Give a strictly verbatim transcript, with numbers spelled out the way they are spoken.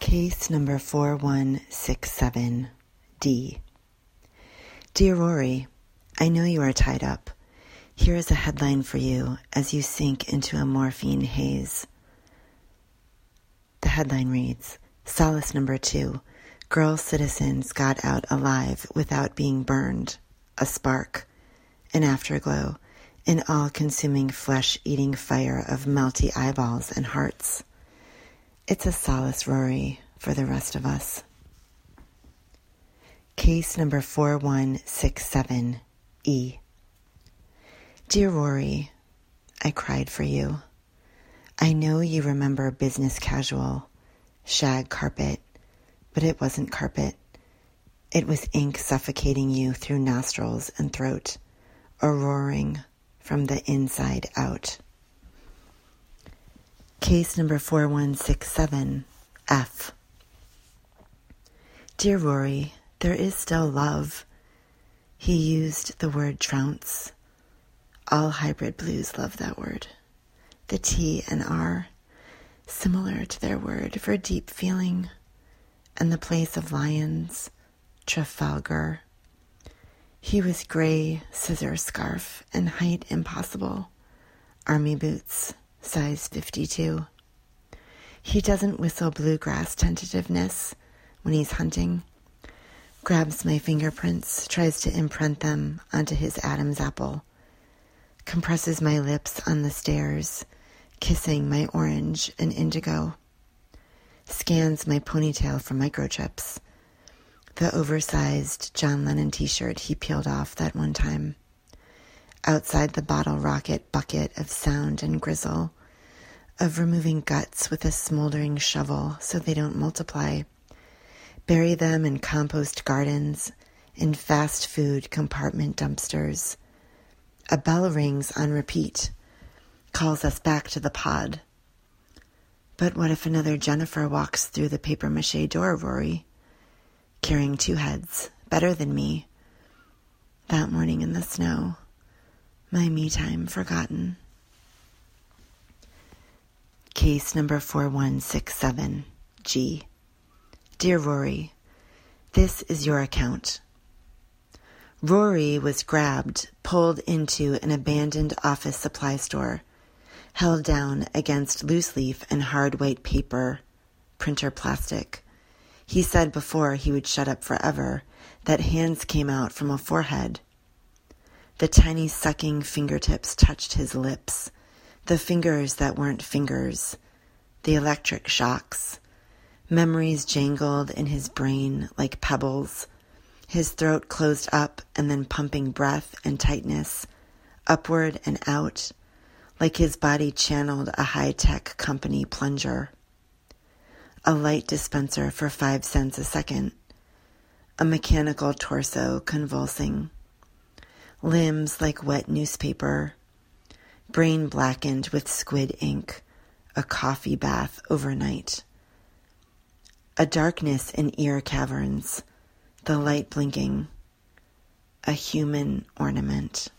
Case number four one six seven, D. Dear Rory, I know you are tied up. Here is a headline for you as you sink into a morphine haze. The headline reads, Solace number two, girl citizens got out alive without being burned. A spark, an afterglow, an all-consuming flesh-eating fire of melty eyeballs and hearts. It's a solace, Rory, for the rest of us. Case number four one six seven, E. Dear Rory, I cried for you. I know you remember business casual, shag carpet, but it wasn't carpet. It was ink suffocating you through nostrils and throat, or roaring from the inside out. Case number four one six seven, F. Dear Rory, there is still love. He used the word trounce. All hybrid blues love that word. The T and R, similar to their word for deep feeling, and the place of lions, Trafalgar. He was gray, scissor scarf, and height impossible. Army boots, size fifty-two. He doesn't whistle bluegrass tentativeness when he's hunting. Grabs my fingerprints, tries to imprint them onto his Adam's apple. Compresses my lips on the stairs, kissing my orange and indigo. Scans my ponytail for microchips. The oversized John Lennon t-shirt he peeled off that one time. Outside the bottle rocket bucket of sound and grizzle, of removing guts with a smoldering shovel so they don't multiply. Bury them in compost gardens, in fast food compartment dumpsters. A bell rings on repeat, calls us back to the pod. But what if another Jennifer walks through the papier-mâché door, Rory? Carrying two heads, better than me. That morning in the snow, my me time forgotten. Case number four one six seven, G. Dear Rory, this is your account. Rory was grabbed, pulled into an abandoned office supply store, held down against loose leaf and hard white paper, printer plastic. He said before he would shut up forever that hands came out from a forehead. The tiny sucking fingertips touched his lips, the fingers that weren't fingers, the electric shocks. Memories jangled in his brain like pebbles, his throat closed up and then pumping breath and tightness, upward and out, like his body channeled a high-tech company plunger. A light dispenser for five cents a second, a mechanical torso convulsing, limbs like wet newspaper, brain blackened with squid ink, a coffee bath overnight. A darkness in ear caverns, the light blinking, a human ornament.